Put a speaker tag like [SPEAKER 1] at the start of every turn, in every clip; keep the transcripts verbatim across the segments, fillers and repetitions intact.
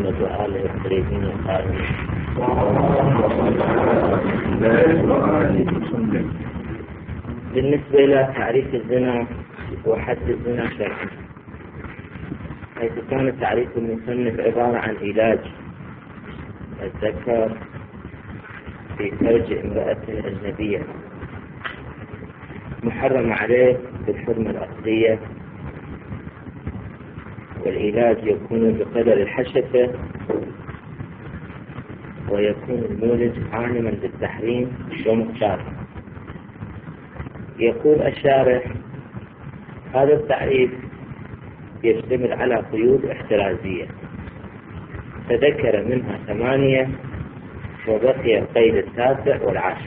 [SPEAKER 1] محمد وآله الطيبين الطاهرين. بالنسبة إلى تعريف الزنا وحد الزنا شرعا، حيث كان تعريف المصنف عبارة عن علاج الذكر في فرج امرأة أجنبية محرم عليه بالحرمة الأصلية، والعلاج يكون بقدر الحشفة، ويكون المولد عالما بالتحريم ومختارا. يقول الشارح: هذا التعريف يشتمل على قيود احترازية، تذكر منها ثمانية وبقي القيد التاسع والعاشر.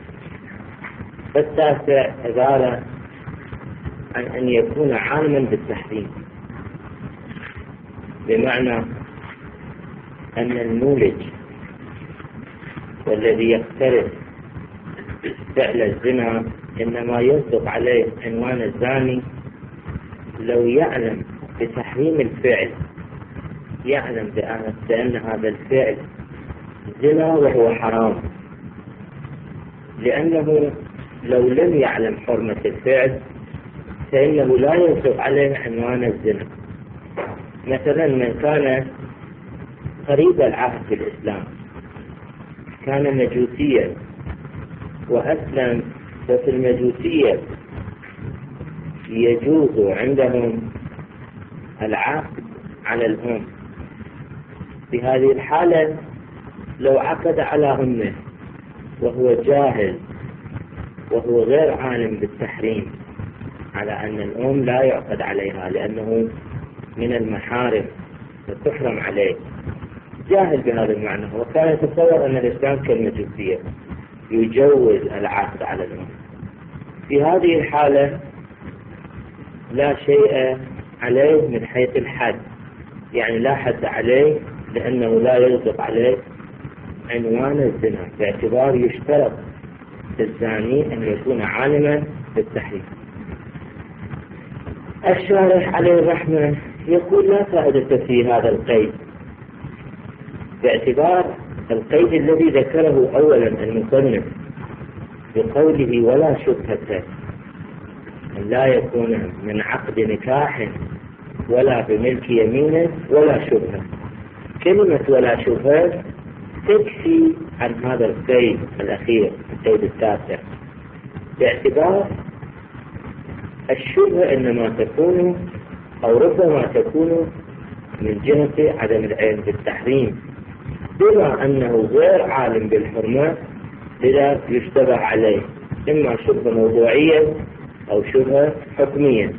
[SPEAKER 1] فالتاسع عبارة عن أن يكون عالما بالتحريم، بمعنى أن المولد والذي يقترف فعل الزنا إنما يصدق عليه عنوان الزاني لو يعلم بتحريم الفعل، يعلم بأن هذا الفعل زنا وهو حرام، لأنه لو لم يعلم حرمة الفعل فإنه لا يصدق عليه عنوان الزنا. مثلا من كان قريب العهد في الإسلام، كان مجوسيا وأسلم، وفي المجوسية يجوز عندهم العقد على الأم. في هذه الحالة لو عقد على أمه وهو جاهل وهو غير عالم بالتحريم على أن الأم لا يعقد عليها لأنه من المحارم فتحرم عليه، جاهل بهذا المعنى، وكان يتصور أن الإسلام كالمجوسية يجوز العقد على الأم. في هذه الحالة لا شيء عليه من حيث الحد، يعني لا حد عليه لأنه لا يصدق عليه عنوان الزنا، باعتبار يشترط الزاني أن يكون عالما بالتحريم. الشارح عليه الرحمة يقول: لا فائدة في هذا القيد، باعتبار القيد الذي ذكره أولا المصنف بقوله ولا شبهة، أن لا يكون من عقد نكاح ولا بملك يمينه ولا شبهة. كلمة ولا شبهة تكفي عن هذا القيد الأخير، القيد التاسع، باعتبار الشبهة إنما تكون أو ربما تكون من جهة عدم العلم بالتحريم، بما أنه غير عالم بالحرمة لذا يشتبه عليه إما شبهة موضوعية أو شبهة حكمية.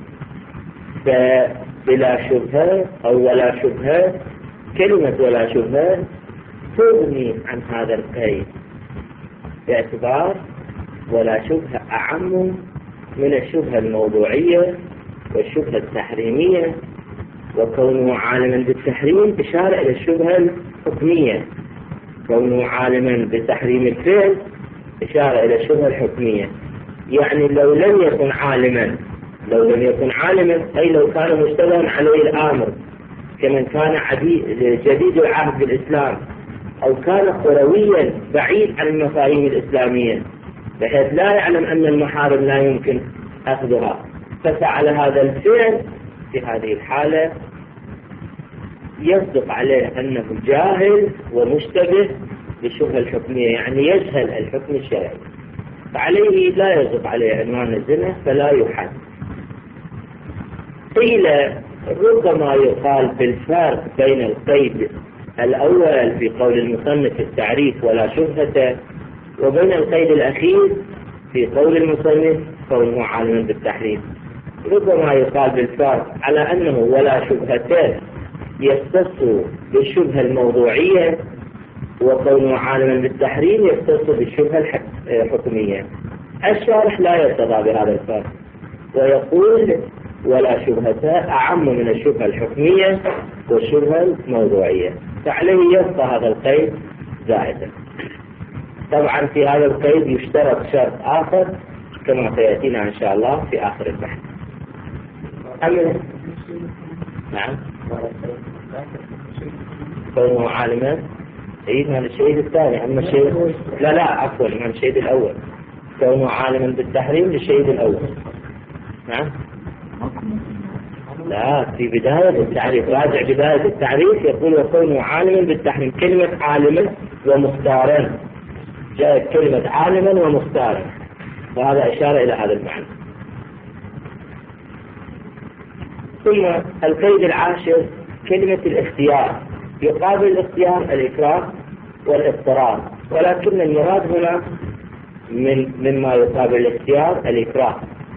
[SPEAKER 1] فبلا شبهة أو ولا شبهة، كلمة ولا شبهة تغني عن هذا القيد، باعتبار ولا شبهة أعم من الشبهة الموضوعية والشبهة التحريمية، وكونه عالما بالتحريم إشارة إلى الشبهة الحكمية، كونه عالما بتحريم الفعل إشارة إلى الشبهة الحكمية. يعني لو لم يكن عالما لو لم يكن عالما أي لو كان مشتبها عليه الآمر كمن كان جديد العهد بالإسلام، أو كان قرويا بعيد عن المفاهيم الإسلامية بحيث لا يعلم أن المحارم لا يمكن أخذها، ففعل هذا الفعل، في هذه الحالة يصدق عليه أنه جاهل ومشتبه بالشبهة الحكمية، يعني يجهل الحكم الشرعي، فعليه لا يصدق عليه عنوان الزنا فلا يحد. قيل ربما يقال بالفرق بين القيد الأول في قول المصنف في التعريف ولا شبهة، وبين القيد الأخير في قول المصنف كونه عالما بالتحريم. ربما يقال بالفرق على أنه ولا شبهة يختص بالشبهة الموضوعية، وكونه عالما بالتحريم يختص بالشبهة الحكمية. الشارح لا يرتضى بهذا الفرق ويقول ولا شبهة أعم من الشبهة الحكمية والشبهة الموضوعية، فعليه يبقى هذا القيد زائدا. طبعا في هذا القيد يشترط شرط آخر كما سيأتينا إن شاء الله في آخر البحث. أمن نعم كونه عالما. اي من الشهيد الثاني. اما الشهيد لا لا عفوا من الشهيد الاول كونه عالما بالتحريم للشهيد الاول. نعم لا في بداية التعريف راجع بداية التعريف يقول وكونه عالما بالتحريم. كلمة عالما ومختارا جاءت كلمة عالما ومختارا وهذا إشارة إلى هذا المعنى. ثم القيد العاشر كلمة الاختيار. يقابل الاختيار الإكراه والاضطرار ولكن المراد هنا من مما يقابل الاختيار الإكراه.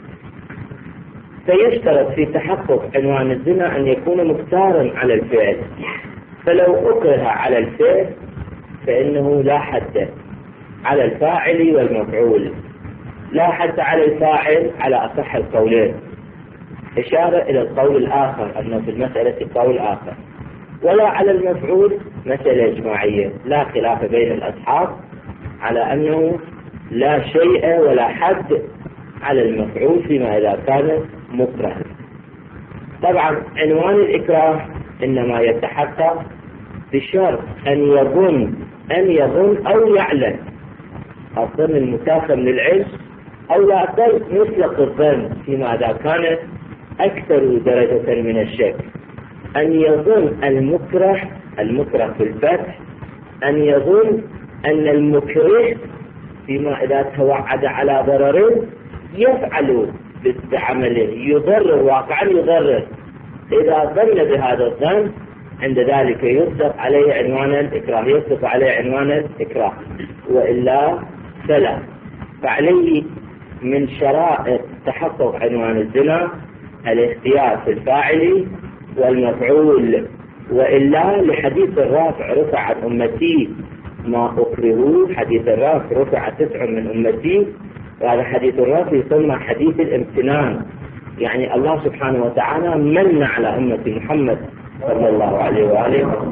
[SPEAKER 1] فيشترط في تحقق عنوان الزنا أن يكون مختارا على الفعل. فلو أكره على الفعل فإنه لا حد على الفاعل والمفعول. لا حد على الفاعل على أصح القولين، إشارة إلى القول الآخر أنه في المسألة قول آخر. ولا على المفعول مسألة إجماعية لا خلاف بين الأصحاب على أنه لا شيء ولا حد على المفعول فيما إذا كان مكره. طبعا عنوان الإكراه إنما يتحقق بشرط أن يظن أن يظن أو يعلم. الظن المتاخر للعلم أو لا أقل مطلق الظن فيما إذا كان أكثر درجة من الشك. أن يظن المكره المكره في الفتح أن يظن أن المكره فيما إذا توعد على ضرر يفعل بعمله يضرر واقعا يضرر. إذا ظن بهذا الظن عند ذلك يطلق عليه عنوان الإكراه يطلق عليه عنوان الإكراه وإلا فلا. فعليه من شرائط تحقق عنوان الزنا الاختيار في الفاعل والمفعول وإلا لحديث الرافع رفع عن أمتي ما أكرهوا. حديث الرافع رفع تسع من أمتي وهذا حديث الرافع يسمى حديث الامتنان. يعني الله سبحانه وتعالى من على أمة محمد صلى الله عليه وآله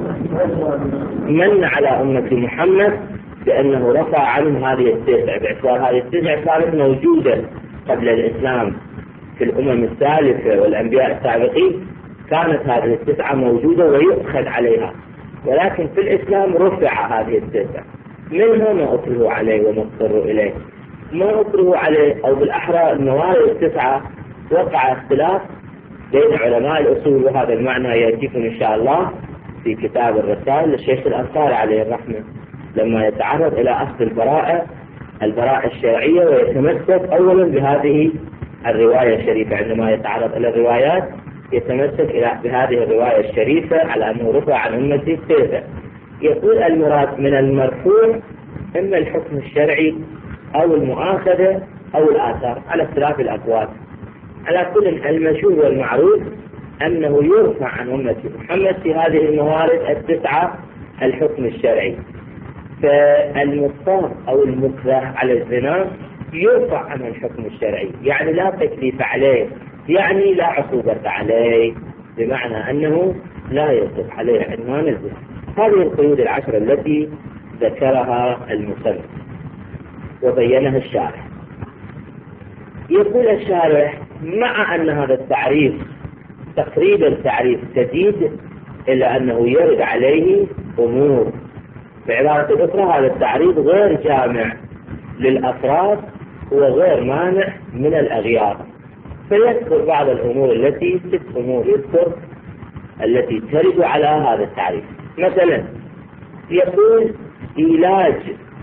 [SPEAKER 1] من على أمة محمد بأنه رفع عنهم هذه التسع باعتبار هذه التسع كانت موجودة قبل الإسلام في الأمم السالفة والأنبياء السابقين كانت هذه التسعة موجودة ويؤخذ عليها. ولكن في الإسلام رفع هذه التسعة منها ما أكره عليه وما اضطر إليه. ما أكره عليه أو بالأحرى الموارد التسعة وقع اختلاف بين علماء الأصول وهذا المعنى يأتيكم إن شاء الله في كتاب الرسائل للشيخ الأنصاري عليه الرحمة لما يتعرض إلى أصل البراءة البراءة الشرعية ويتمسك أولا بهذه الرواية الشريفة. عندما يتعرض إلى الروايات يتمسك إلى بهذه الرواية الشريفة على أنه رفع عن أمتي التسع. يقول المراد من المرفوع إما الحكم الشرعي أو المؤاخذة أو الآثار على اختلاف الأقوال. على كل المشهور والمعروف أنه يرفع عن أمة محمد في هذه الموارد التسعة الحكم الشرعي. فالمضطر أو المكره على الزنا يرفع عن الحكم الشرعي يعني لا تكليف عليه يعني لا عقوبة عليه بمعنى أنه لا يصف عليه عنوان الزنا. هذه القيود العشرة التي ذكرها المصنف وبينها الشارح. يقول الشارح مع أن هذا التعريف تقريبا تعريف جديد إلا أنه يرد عليه أمور. بعبارة أخرى هذا التعريف غير جامع للأفراد وغير مانع من الأغيار. فيذكر بعض الأمور التي ست أمور يذكر التي ترد على هذا التعريف. مثلا يقول علاج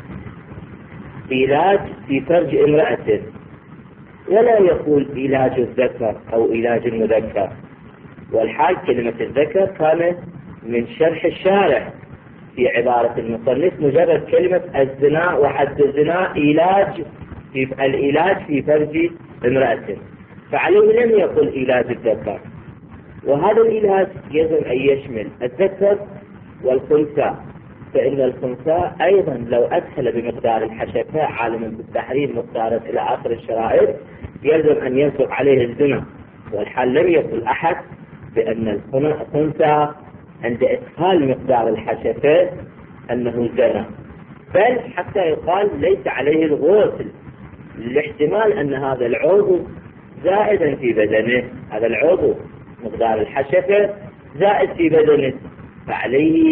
[SPEAKER 1] علاج في فرج امرأة ولا يقول علاج الذكر أو علاج المذكر. والحال كلمة الذكر كانت من شرح الشارح في عبارة المصنف مجرد كلمة الزنا وحد الزنا علاج في العلاج في فرج امرأة فعليه لم يقل علاج الذكر. وهذا العلاج يجب أن يشمل الذكر والخنثى فإن الخنثى أيضا لو أدخل بمقدار الحشفاء عالما بالتحريم مقدارا إلى آخر الشرائط يلزم أن ينطق عليه الزنا. والحال لم يقل أحد بأن الخنثى عند إدخال مقدار الحشفاء أنه زنا بل حتى يقال ليس عليه الغسل لاحتمال أن هذا العضو زائدا في بدنه. هذا العضو مقدار الحشفة زائد في بدنه فعليه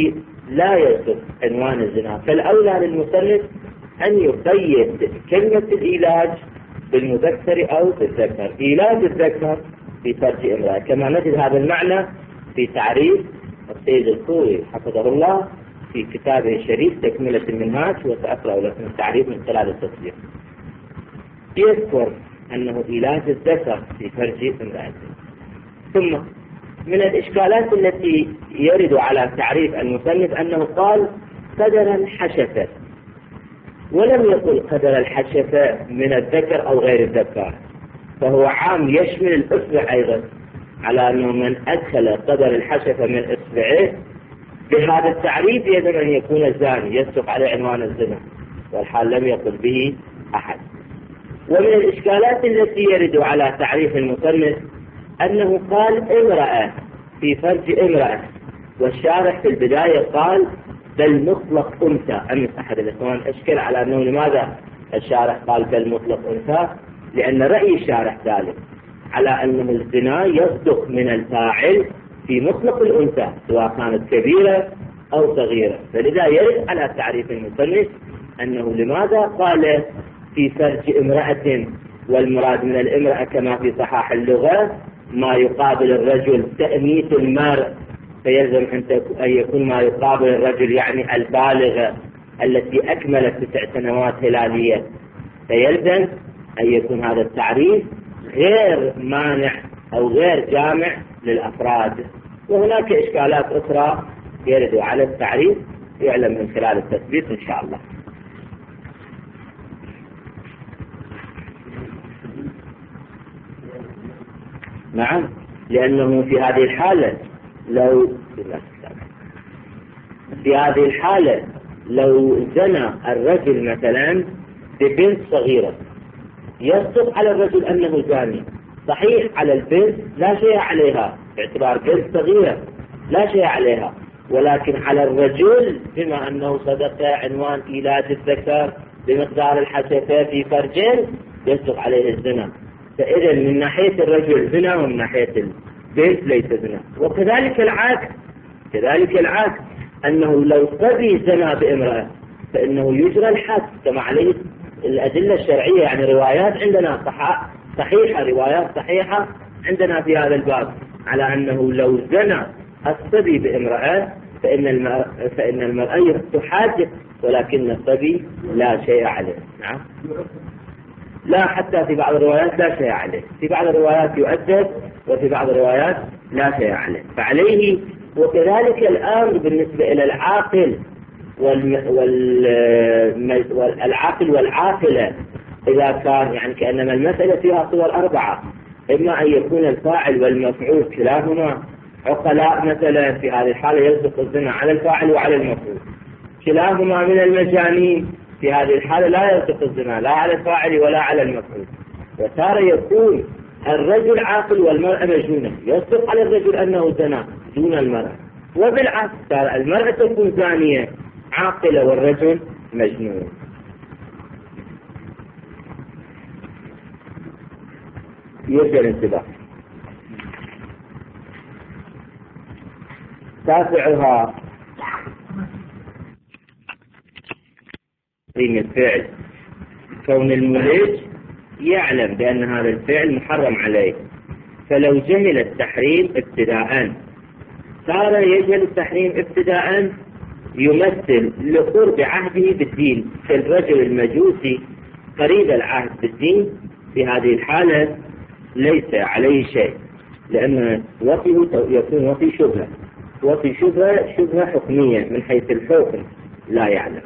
[SPEAKER 1] لا يصف عنوان الزنا، فالأولى للمصنف أن يقيد كلمة الإيلاج بالمذكر أو بالذكر. إيلاج الذكر في فرج امرأة، كما نجد هذا المعنى في تعريف السيد الخوئي حفظه الله في كتابه الشريف تكملة المنهاج، وسأقرأ لكم التعريف من خلال التصديق. يذكر أنه إيلاج الذكر في فرج امرأة. ثم من الإشكالات التي يرد على تعريف المصنف أنه قال قدر الحشفة، ولم يقل قدر الحشفة من الذكر أو غير الذكر، فهو عام يشمل الإصبع أيضا، على أنه من أدخل قدر الحشفة من إصبعه بهذا التعريف يجب أن يكون الزاني يصدق عليه عنوان الزنا، والحال لم يقل به أحد. ومن الإشكالات التي يرد على تعريف المصنف أنه قال امرأة في فرج امرأة، والشارح في البداية قال بل مطلق أنثى. أمس أحد الإخوان أشكل على أنه لماذا الشارح قال بل مطلق أنثى، لأن رأي الشارح ذلك على أنه الزنا يصدق من الفاعل في مطلق الأنثى سواء كانت كبيرة أو صغيرة، فلذا يرد على تعريف المصنف أنه لماذا قال في فرج امرأة، والمراد من الامرأة كما في صحاح اللغة ما يقابل الرجل تأنيث المرء، فيلزم أن يكون ما يقابل الرجل يعني البالغة التي أكملت تسع سنوات هلالية، فيلزم أن يكون هذا التعريف غير مانع أو غير جامع للأفراد. وهناك إشكالات أخرى يرد على التعريف يعلم من خلال التثبيت إن شاء الله. نعم، لأنه في هذه الحالة لو في هذه الحالة لو زنى الرجل مثلا ببنت صغيرة يصدق على الرجل أنه زاني، صحيح على البنت لا شيء عليها باعتبار بنت صغيرة لا شيء عليها، ولكن على الرجل بما أنه صدق عنوان إيلاج الذكر بمقدار الحشفة في فرجين يصدق عليه الزنا، فإذا من ناحية الرجل زنا ومن ناحية البنت ليس زنا. وكذلك العكس، كذلك العكس أنه لو صبي زنا بامرأة فإنه يجرى الحد كما عليه الأدلة الشرعية، يعني روايات عندنا صحيحة روايات صحيحة عندنا في هذا الباب على أنه لو زنا الصبي بامرأة فإن المرأة, فإن المرأة تحاجب ولكن الصبي لا شيء عليه. نعم، لا حتى في بعض الروايات لا شيء عليه، في بعض الروايات يؤدب وفي بعض الروايات لا شيء عليه فعليه. وكذلك الأمر بالنسبة إلى العاقل والعاقل والعاقلة إذا كان يعني كأنما المسألة فيها صور أربعة، إما أن يكون الفاعل والمفعول كلاهما عقلاء مثلا، في هذه الحالة يصدق الزنا على الفاعل وعلى المفعول، كلاهما من المجانين، في هذه الحالة لا يصدق الزنا لا على الفاعل ولا على المفعول. وتارة يكون الرجل عاقل والمرأة مجنونة يصدق على الرجل أنه زنا دون المرأة، وبالعكس ترى المرأة تكون زانية عاقلة والرجل مجنون. يرجى الانتباه. تاسعها قيمة الفعل، كون المولد يعلم بأن هذا الفعل محرم عليه، فلو جهل التحريم ابتداء صار يجهل التحريم ابتداء يمثل لقرب عهده بالدين كالرجل المجوسي قريب العهد بالدين، في هذه الحالة ليس عليه شيء، لأن وطيه يكون وطي شبهة، وطي شبهة شبهة حكمية من حيث الحكم لا يعلم،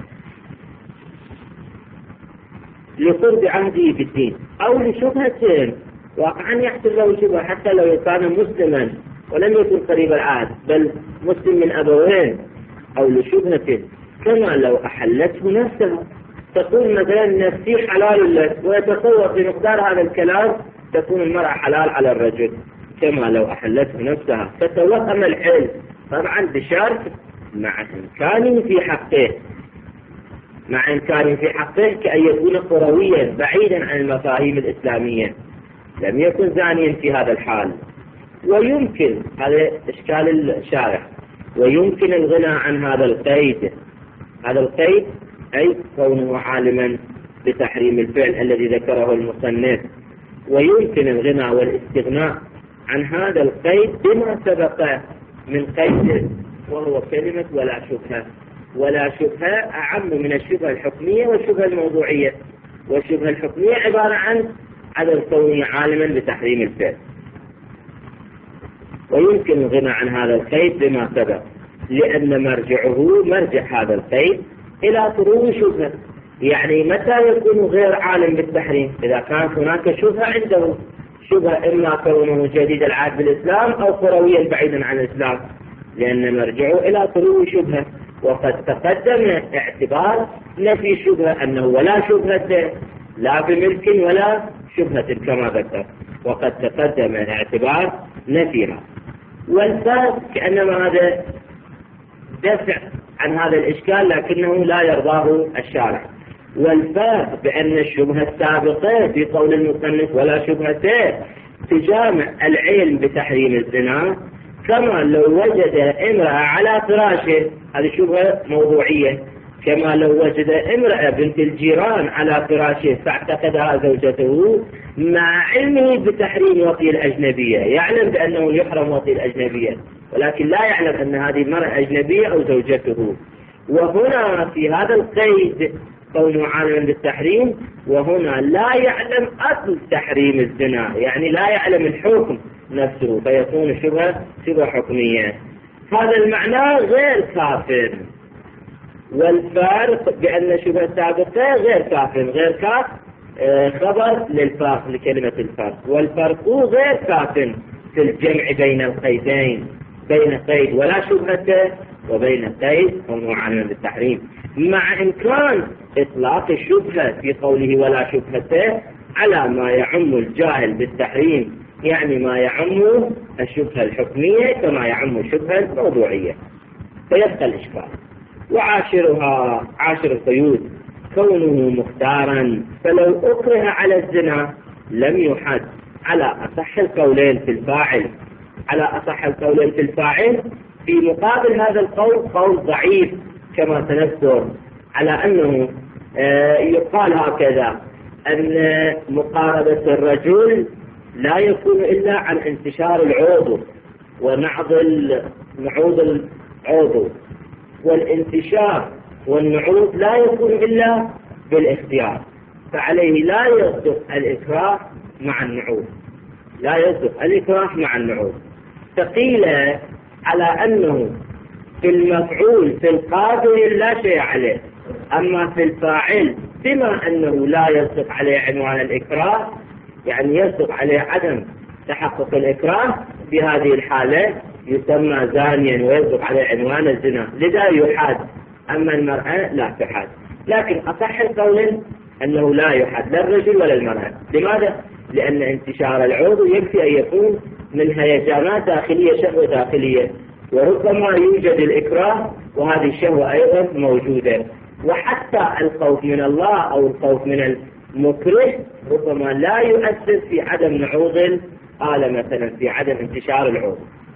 [SPEAKER 1] لقرب عهده بالدين أو لشبهة واقعا يحصل له شبهة حتى لو كان مسلما ولم يكن قريب العهد بل مسلم من أبوين، أو لشبهة كما لو أحلته نفسها، تقول مثلا نفسي حلال لك، ويتصور في مقدار هذا الكلام تكون المرأة حلال على الرجل كما لو أحلته نفسها، فتوهم الحل طبعا بشرط مع إمكانه في حقه، مع إمكانه في حقه كأن يكون قرويا بعيدا عن المفاهيم الإسلامية، لم يكن زانيا في هذا الحال. ويمكن هذا إشكال الشارع، ويمكن الغنى عن هذا القيد. هذا القيد أي كونه عالما بتحريم الفعل الذي ذكره المصنف. ويمكن الغنى والاستغناء عن هذا القيد بما سبق من قيد، وهو كلمة ولا شبهة. ولا شبهة أعم من الشبهة الحكمية والشبهة الموضوعية. والشبهة الحكمية عبارة عن عدم كونه عالما بتحريم الفعل. ويمكن الغنى عن هذا القيد بما سبق، لأن مرجعه مرجع هذا القيد إلى طرو شبهة. يعني متى يكون غير عالم بالتحريم؟ إذا كانت هناك شبهة عنده، شبهة إما كونه جديد العهد بالإسلام أو قرويا بعيدا عن الإسلام، لأن مرجعه إلى طرو شبهة. وقد تقدم اعتبار نفي شبهة أنه ولا شبهة لا بملك ولا شبهة كما ذكر، وقد تقدم اعتبار نفيها. والفرق كأنما هذا دفع عن هذا الإشكال لكنه لا يرضاه الشارع. والفرق بأن الشبهة السابقة في قول المصنف ولا شبهة تجامع العلم بتحريم الزنا، كما لو وجد امرأة على فراشه، هذه شبهة موضوعية، كما لو وجد امرأة بنت الجيران على فراشه فاعتقدها زوجته مع علمه بتحريم وطي الأجنبية، يعلم بأنه يحرم وطي الأجنبية ولكن لا يعلم أن هذه المرأة أجنبية أو زوجته. وهنا في هذا القيد كونه عالما بالتحريم، وهنا لا يعلم أصل تحريم الزنا، يعني لا يعلم الحكم نفسه، فيكون شبهة شبهة حكمية. هذا المعنى غير كافٍ. والفارق بأن شبهة سابقة غير كاف، غير كاف خبر للفارق لكلمة الفرق، والفرق غير كاف في الجمع بين القيدين، بين قيد ولا شبهة وبين قيد كونه عالما بالتحريم، مع إمكان إطلاق الشبهة في قوله ولا شبهة على ما يعم الجاهل بالتحريم، يعني ما يعم الشبهة الحكمية كما يعم الشبهة الموضوعية، فيبقى الإشكال. وعاشرها عاشر القيود كونه مختارا، فلو أكره على الزنا لم يحد على أصح القولين في الفاعل. على أصح القولين في الفاعل في مقابل هذا القول قول ضعيف كما سنذكر، على أنه يقال هكذا أن مقاربة الرجل لا يكون إلا عن انتشار العضو ونعض نعوض العضو، والانتشار والنعوض لا يكون إلا بالاختيار، فعليه لا يصدق الإكراه مع النعوض، لا يصدق الإكراه مع النعوض. فقيل على أنه في المفعول في القابل لا شيء عليه، أما في الفاعل بما أنه لا يصدق عليه عنوان الإكراه، يعني يصدق عليه عدم تحقق الإكراه، بهذه الحالة يسمى زانيا ويصدق عليه عنوان الزنا، لذا يحاد. أما المرأة لا تحاد، لكن أصح القول أنه لا يحاد لا الرجل ولا المرأة. لماذا؟ لأن انتشار العضو يكفي أن يكون من هيجانات داخلية، شهوة داخلية، وربما يوجد الإكراه وهذه الشهوة أيضا موجودة. وحتى الخوف من الله أو الخوف من المكره ربما لا يؤثر في عدم نعوض الآلة، مثلا في عدم انتشار العضو.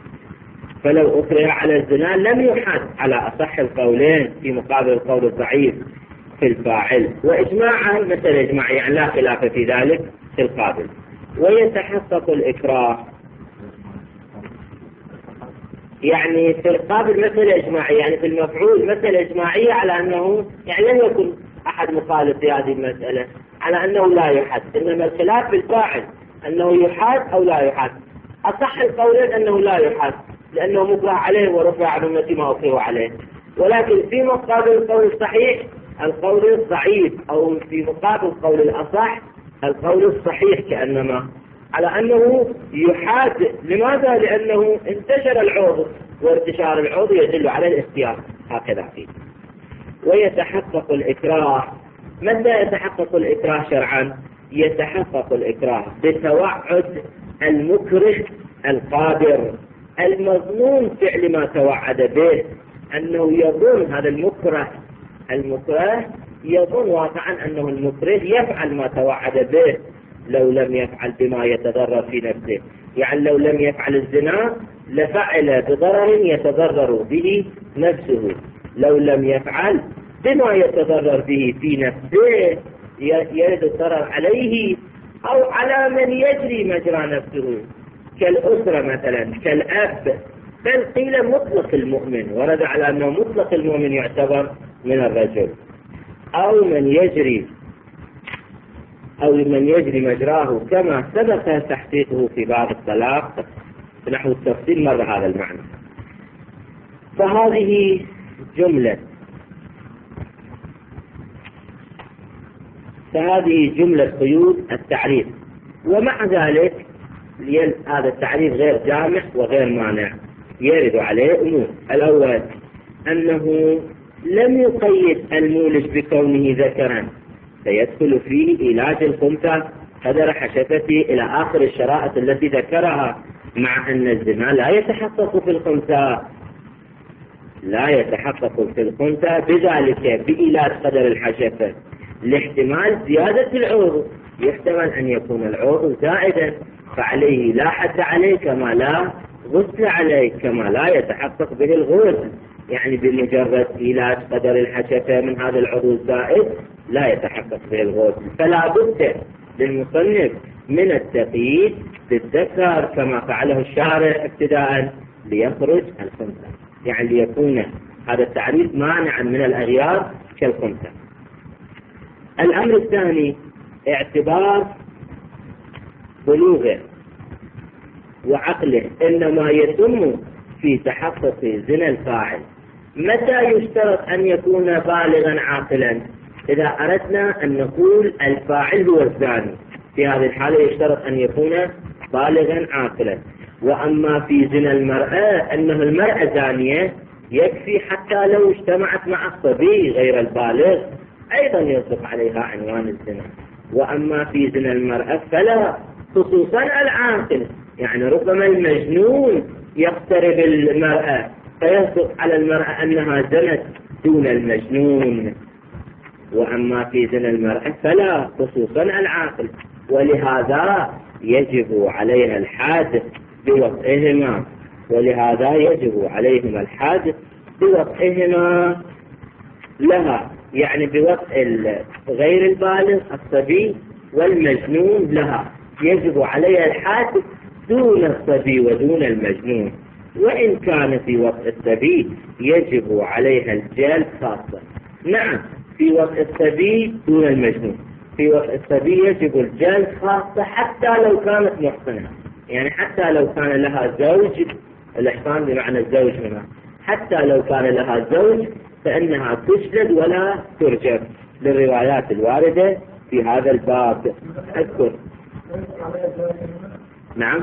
[SPEAKER 1] فلو أكره على الزنا لم يحد على أصح القولين في مقابل القول الضعيف في الفاعل. وإجماعا مثل إجماع، يعني لا خلاف في ذلك في القابل. ويتحقق الإكراه يعني في القابل مثل إجماعي، يعني في المفعول مثل إجماعي على أنه يعني لم يكن أحد مخالف في هذه المسألة على أنه لا يحد، إنما الخلاف في الفاعل أنه يحد أو لا يحد. أصح القولين أنه لا يحد لأنه مكره عليه ورفع عن أمتي ما أكره عليه، ولكن في مقابل القول الصحيح القول الضعيف، أو في مقابل القول الأصح القول الصحيح، كأنما على أنه يحاد. لماذا؟ لأنه انتشر العضو، وانتشار العضو يدل على الاختيار، هكذا فيه. ويتحقق الإكراه. متى يتحقق الإكراه شرعا؟ يتحقق الإكراه بتوعد المكره القادر المظنون فعل ما توعد به، أنه يظن هذا المكره المكره يظن واقعا أنه المكره يفعل ما توعد به لو لم يفعل بما يتضرر في نفسه. يعني لو لم يفعل الزنا لفعل بضرر يتضرر به نفسه، لو لم يفعل بما يتضرر به في نفسه يرد الضرر عليه أو على من يجري مجرى نفسه كالأسرة مثلا، كالأب. بل قيل مطلق المؤمن، ورد على أنه مطلق المؤمن يعتبر من الرجل، أو من يجري أو من يجري مجراه كما سبق تحقيقه في باب الطلاق نحو التفصيل مر هذا المعنى. فهذه جملة فهذه جملة قيود التعريف. ومع ذلك هذا التعريف غير جامع وغير مانع، يرد عليه أمور. الأول أنه لم يقيد المولج بكونه ذكرا، فيدخل فيه علاج الخنثى قدر حشفته إلى آخر الشرائط التي ذكرها، مع أن الزنا لا يتحقق في الخنثى لا يتحقق في الخنثى بذلك بإيلاد قدر الحشفة لاحتمال زيادة العضو، يحتمل أن يكون العضو زائدا، فعليه لا حد عليه كما لا غسل عليه، كما لا يتحقق به الغسل. يعني بمجرد إيلاد قدر الحشفة من هذا العضو الزائد لا يتحقق به الغسل، فلا بد للمصنف من التقييد بالذكر كما فعله الشارع ابتداء ليخرج الخنثى، يعني ليكون هذا التعريف مانعا من الأغيار كالخنثى. الأمر الثاني اعتبار بلوغه وعقله إنما يتم في تحقق زنا الفاعل. متى يشترط أن يكون بالغا عاقلا؟ إذا أردنا أن نقول الفاعل هو الزاني، في هذه الحالة يشترط أن يكون بالغا عاقلا. وأما في زنا المرأة أنه المرأة زانية يكفي حتى لو اجتمعت مع الصبي غير البالغ أيضا يصدق عليها عنوان الزنا. وأما في زنا المرأة فلا، خصوصا العاقل، يعني ربما المجنون يقترب المرأة فيصدق على المرأة أنها زنت دون المجنون. وأما في زنا المرأة فلا، خصوصا العاقل، ولهذا يجب عليها الحاد بوطئهما ولهذا يجب عليهما الحاد بوطئهما لها، يعني بوطء غير البالغ الصبي والمجنون لها، يجب عليها الحاد دون الصبي ودون المجنون. وإن كان في وطء الصبي يجب عليها الجلد خاصة. نعم، في وطء الصبي دون المجنون، في وطء الصبي يجب الجلد خاصة حتى لو كانت محصنة، يعني حتى لو كان لها زوج، الإحصان بمعنى الزوج هنا، حتى لو كان لها زوج فإنها تجلد ولا ترجم للروايات الواردة في هذا الباب. أذكر نعم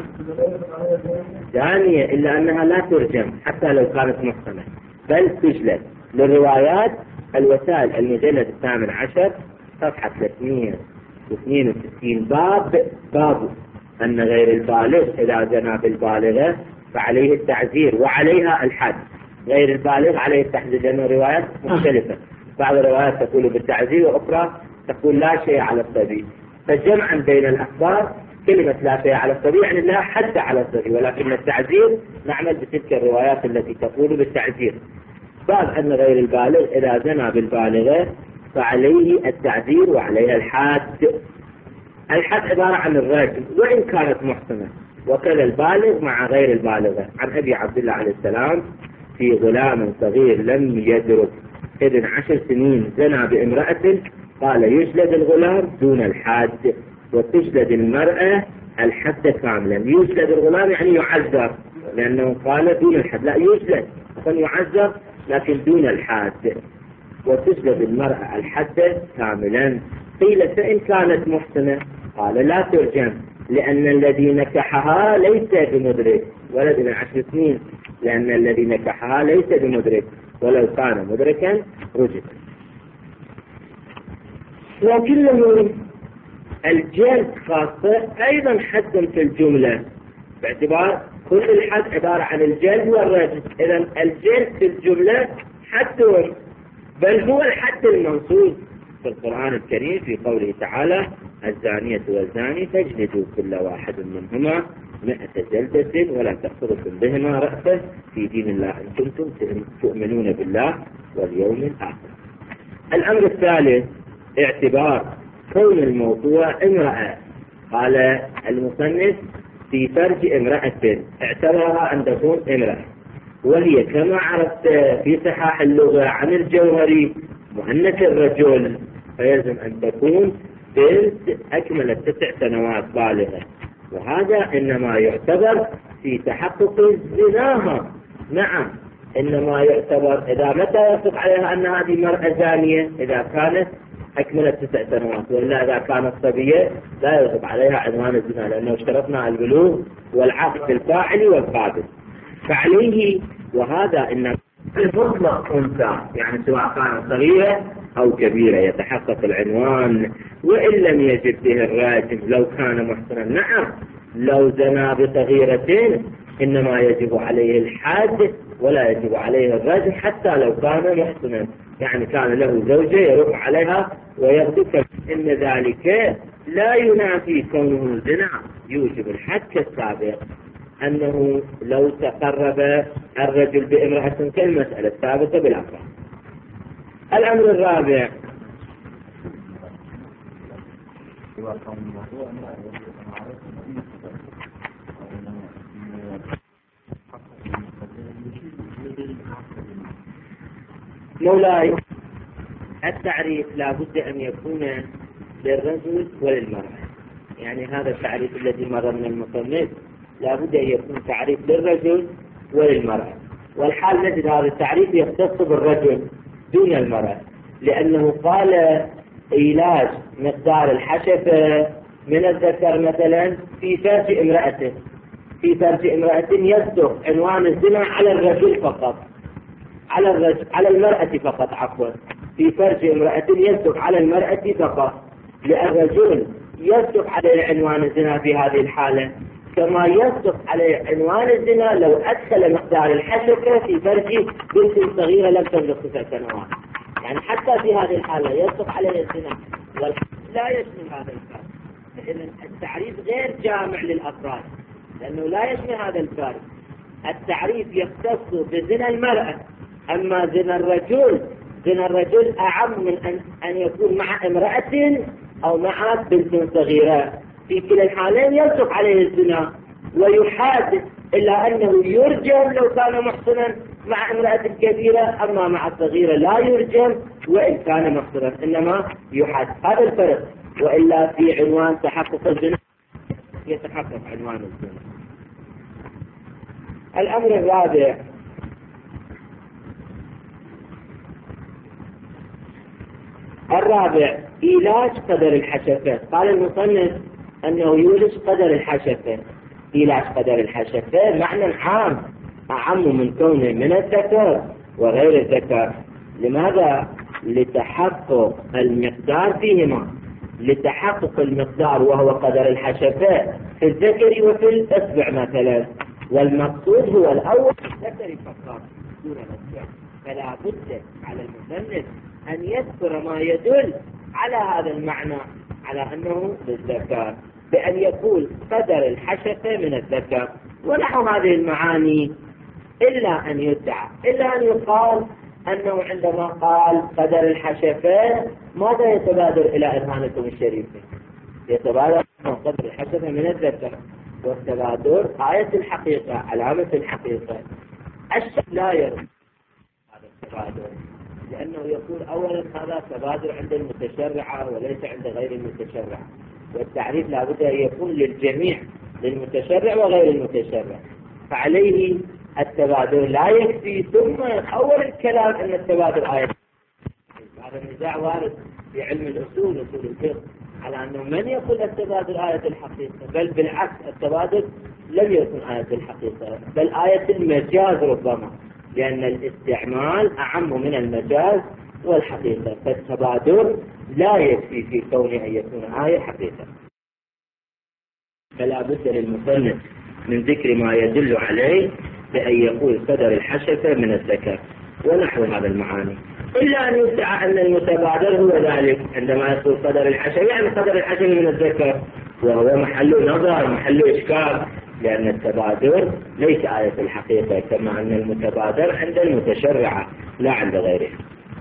[SPEAKER 1] زانية إلا أنها لا ترجم حتى لو كانت محصنة، بل تجلد للروايات الوسائل المجلد الثامن عشر صفحة ثلاثمئة واثنين وستين باب باب أن غير البالغ إذا زنى بالبالغة فعليه التعزير وعليها الحد. غير البالغ عليه التحديد لأنه روايات مختلفة، بعض الروايات تقول بالتعزير وأخرى تقول لا شيء على الصبي، فجمعا بين الأخبار كلمة لا شيء على الصبي يعني لا حد على الصبي، ولكن التعزير نعمل بتلك الروايات التي تقول بالتعزير. بعد أن غير البالغ إذا زنى بالبالغة فعليه التعزير وعليها الحد. الحد عبارة عن الرجم وإن كانت محصنة، وكذا البالغ مع غير البالغة. عن أبي عبد الله عليه السلام في غلام صغير لم يدرك ابن عشر سنين زنى بامرأة قال يجلد الغلام دون الحد وتجلد المرأة الحد كاملا. يجلد الغلام يعني يعذر، لأنه قال دون الحد، لا يجلد عشان يعذر لكن دون الحد، وتجلد المرأة الحد كاملا. قيل فإن كانت محسنة قال لا ترجم لأن الذي نكحها ليس بمدرك ولد من عشر سنين، لأن الذي نكحها ليس بمدرك ولو كان مدركا رجم. وكله الجلد خاصة أيضا حد في الجملة، باعتبار كل الحد عبارة عن الجلد والرجم، إذا الجلد في الجملة حد، بل هو الحد المنصوص في القرآن الكريم في قوله تعالى الزانية والزاني فاجلدوا كل واحد منهما مئة جلدة ولا تأخذكم بهما رأفة في دين الله إن كنتم تؤمنون بالله واليوم الآخر. الأمر الثالث اعتبار كون الموضوع امرأة. قال المصنف في فرج امرأة، اعتبرها أن تكون امرأة، وهي كما عرفت في صحاح اللغة عن الجوهري مؤنث الرجل، فيلزم أن تكون بنت أكملت تسع سنوات بالغة، وهذا إنما يعتبر في تحقق زناها. نعم، إنما يعتبر إذا متى يصف عليها أن هذه مرأة زانية إذا كانت أكملت تسع سنوات، وإلا إذا كانت صبية لا يصف عليها عنوان الزنا، لأنه اشترطنا البلوغ والعقد بالفاعل والقابل. فعليه وهذا إن المطلق أنثى، يعني سواء كانت صغيرة أو كبيرة يتحقق العنوان، وإن لم يجب به الراجم لو كان محسنا. نعم، لو زنا بصغيرة إنما يجب عليه الحد ولا يجب عليه الرجم حتى لو كان محسنا، يعني كان له زوجة يروح عليها ويغضب، إن ذلك لا ينافي كونه زنا يوجب الحد كالسابق، أنه لو تقرب الرجل بامرأة كالمسألة السابقة بالأفراد. الأمر الرابع مولاي، التعريف لا بد أن يكون للرجل وللمرأة، يعني هذا التعريف الذي مر من المصنف لا بد أن يكون تعريف للرجل وللمرأة، والحال نجد هذا التعريف يختص بالرجل دون المرأة، لأنه قال علاج مقدار الحشفة من الذكر مثلا في فرج امرأة، في فرج امرأة يصدق عنوان الزنا على الرجل فقط، على الرجل على المرأة فقط عفوا في فرج امرأة يصدق على المرأة فقط، لأن الرجل يصدق عليه عنوان الزنا في هذه الحالة كما يصدق عليه عنوان الزنا لو أدخل مقدار الحشفة في فرج بنت صغيرة لم تبلغ تسع سنوات، يعني حتى في هذه الحالة يصدق عليه الزنا ولا يشمل هذا الفرج. فإذا التعريف غير جامع للأفراد، لأنه لا يشمل هذا الفرج. التعريف يختص بزنا المرأة، أما زنا الرجل زنا الرجل أعم من أن, أن يكون مع امرأة أو مع بنت صغيرة، في كلا الحالين يصدق عليه الزنا ويحاد، إلا أنه يرجم لو كان محسنا مع امرأة كبيرة، أما مع الصغيرة لا يرجم وإن كان محسنا إنما يحاد. هذا الفرق، وإلا في عنوان تحقق الزنا يتحقق عنوان الزنا. الأمر الرابع الرابع إيلاج قدر الحشفة. قال المصنف أنه يولج قدر الحشفة. إيلاج قدر الحشفة معنى عام أعم من كونه من الذكر وغير الذكر. لماذا؟ لتحقق المقدار فيهما، لتحقق المقدار وهو قدر الحشفة في الذكر وفي الأسبع مثلا، والمقصود هو الأول الذكر فقط دون الأسبع، فلا بد على المصنف أن يذكر ما يدل على هذا المعنى على أنه للذكر، بأن يقول قدر الحشفة من الذكر ونحو هذه المعاني، إلا أن يدعى إلا أن يقال أنه عندما قال قدر الحشفة ماذا يتبادر إلى أذهانكم الشريفة؟ يتبادر قدر الحشفة من الذكر، والتبادر آية الحقيقة علامة الحقيقة. الشك لا يرد هذا التبادر، لأنه يقول أولا هذا تبادر عند المتشرعة وليس عند غير المتشرع، والتعريف لا بد أن يكون للجميع للمتشرع وغير المتشرع، فعليه التبادر لا يكفي. ثم أول الكلام أن التبادر آية، هذا النزاع وارد في علم الأصول أصول الفقه على أنه من يقول التبادر آية الحقيقة، بل بالعكس التبادر لم يكن آية الحقيقة بل آية المجاز ربما، لأن الاستعمال أعم من المجاز والحقيقة، فالتبادر لا يكفي في كونه أن يكون آية حقيقة. فلا بد للمصنف من ذكر ما يدل عليه بأن يقول قدر الحشفة من الذكر ونحو هذا المعاني، إلا أن يدعى أن المتبادر هو ذلك عندما يقول قدر الحشفة، يعني قدر الحشفة من الذكر، وهو محل نظر محل إشكال، لأن التبادر ليس آية الحقيقة، كما أن المتبادر عند المتشرعة لا عند غيرها.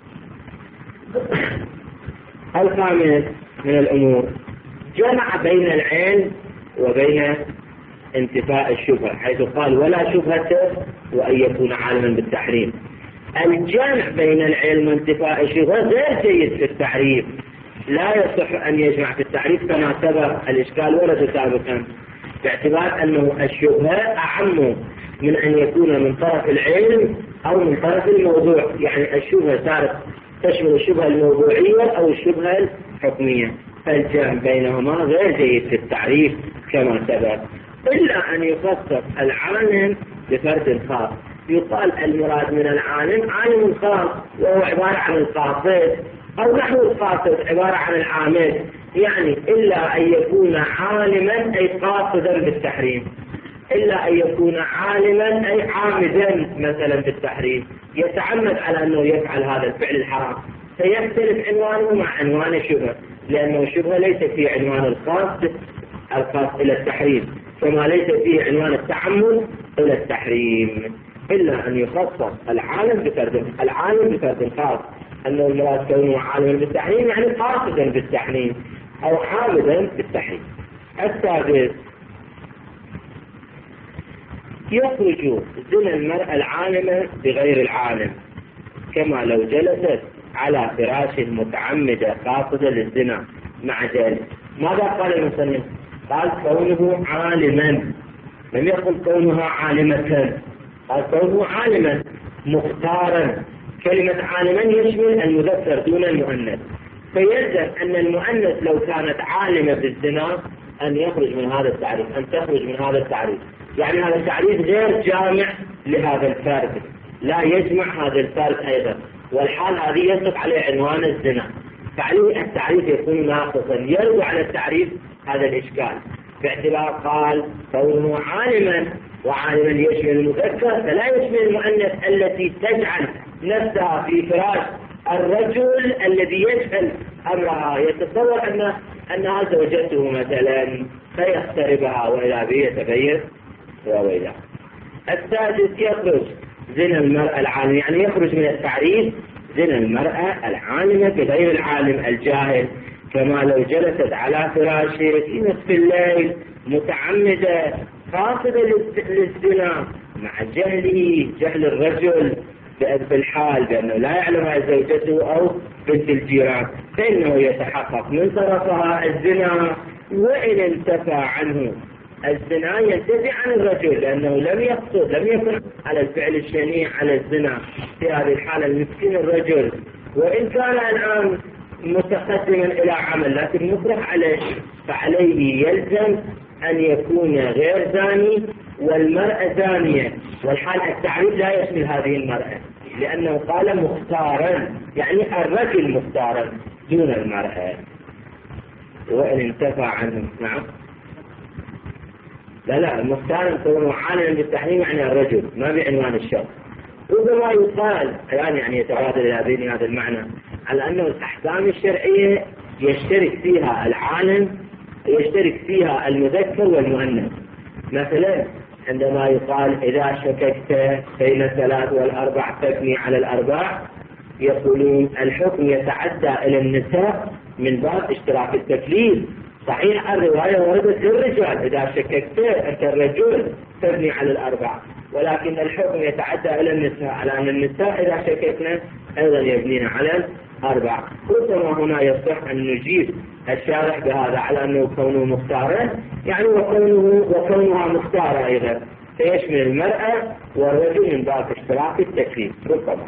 [SPEAKER 1] الخامس من الأمور جمع بين العلم وبين انتفاء الشبهة، حيث قال ولا شبهة وأن يكون عالما بالتحريم. الجمع بين العلم وانتفاء الشبهة غير جيد في التعريف، لا يصح أن يجمع في التعريف كما سبق الإشكال ورد سابقا، باعتبار أنه الشبهة أعم من أن يكون من طرف العلم أو من طرف الموضوع. يعني الشبهة صارت تشمل الشبهة الموضوعية أو الشبهة الحكمية، فالجمع بينهما غير جيد في التعريف كما سبق، إلا أن يخصص العالم بفرد خاص. يقال المراد من العالم عالم خاص وهو عبارة عن القاصد، أو نحو القاصد عبارة عن العامل، يعني إلا أن يكون عالما أي قاصدا بالتحريم، إلا أن يكون عالما أي عامدا مثلا بالتحريم، يتعمد على أنه يفعل هذا الفعل الحرام، فيختلف عنوانه مع عنوان الشبهة، لأنه الشبهة ليس فيه عنوان الخاص الخاص إلى التحريم، كما ليس فيه عنوان التعمد إلى التحريم، إلا أن يخصص العالم بفرد العالم بفرد خاص، أنه المراد كونه عالما بالتحريم يعني قاصدا بالتحريم أو عامدا بالتحريم. السادس يخرج زنا المرأة العالمة بغير العالم، كما لو جلست على فراش متعمدة قاصدة للزنا مع ذلك. ماذا قال المصنف؟ قال كونه عالما، لم يقل كونها عالمة، قال كونه عالما مختارا. كلمة عالما يشمل المذكر دون المؤنث، فيلزم أن المؤنث لو كانت عالمة بالزنا أن يخرج من هذا التعريف، أن تخرج من هذا التعريف. يعني هذا التعريف غير جامع لهذا الفرد، لا يجمع هذا الفرد أيضا، والحال هذه يصف عليه عنوان الزنا، فعليه التعريف يكون ناقصا، يرجع على التعريف هذا الإشكال، باعتبار قال كونه عالما، وعالما يشمل المذكر فلا يشمل المؤنث التي تجعل نفسها في فراش الرجل الذي يجهل أمرها، يتصور أن أنها زوجته مثلا فيقتربها وإلى به يتبين وإلى. السادس يخرج زنا المرأة العالم، يعني يخرج من التعريف زنا المرأة العالمة بغير العالم الجاهل، كما لو جلست على فراشه في نصف الليل متعمدة قاصدة للزنا مع جهله جهل الرجل بالحال بأنه لا يعلمها زوجته أو بنت الجيران، فإنه يتحقق من طرفها الزنا، وإن انتفى عنه الزنا ينتفي عن الرجل، لأنه لم يقصد لم يكن على الفعل الشنيع على الزنا في هذه الحالة المسكين الرجل، وإن كان الآن متقدما إلى عمل لكن مكره عليه، فعليه يلزم أن يكون غير زاني والمرأة زانية، والحال التعريف لا يشمل هذه المرأة، لأنه قال مختارا، يعني الرجل مختارا دون المرأة، وإن انتفى عنه. نعم لا لا المختار كونه عالما بالتحريم يعني الرجل، ما بعنوان الشر. ربما يقال الآن يعني يتبادل إلى بين هذا المعنى على أنه الأحكام الشرعية يشترك فيها العالم، يشترك فيها المذكر والمؤنث. مثلا عندما يقال إذا شككت بين الثلاث والأربع تبني على الأربع، يقولون الحكم يتعدى إلى النساء من باب اشتراك التكليف. صحيح الرواية وردت للرجال إذا شككت أنت الرجل تبني على الأربع، ولكن الحكم يتعدى إلى النساء، على أن النساء إذا شككنا أيضا يبنين على الأربع. ربما هنا يصح أن نجيب الشارح بهذا على أنه كونه مختارا يعني وكونه وكونها مختارة أيضا، فيشمل المرأة والرجل من باب اشتراك التكليف. ربما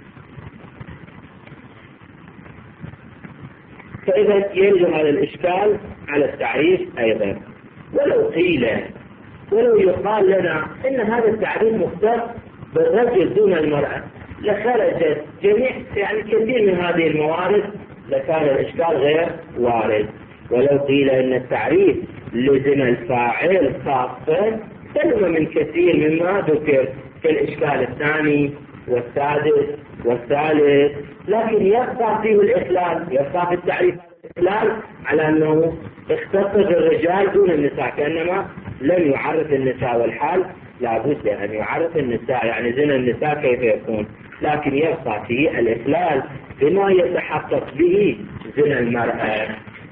[SPEAKER 1] فإذا يلزم هذا الإشكال على التعريف أيضا. ولو قيل ولو يقال لنا إن هذا التعريف مختص بالرجل دون المرأة لخرجت جميع يعني كثير من هذه الموارد، لكان الإشكال غير وارد. ولو قيل إن التعريف لزم الفاعل خاصة سلم من كثير مما ذكر في الإشكال الثاني والسادس والثالث، لكن يبقى فيه الإخلال، يبقى في التعريف الإخلال على أنه اختص الرجال دون النساء، كأنما لم يعرف النساء، والحال لابد أن يعرف النساء، يعني زنا النساء كيف يكون، لكن يبقى في الإخلال بما يتحقق به زنا المرأة.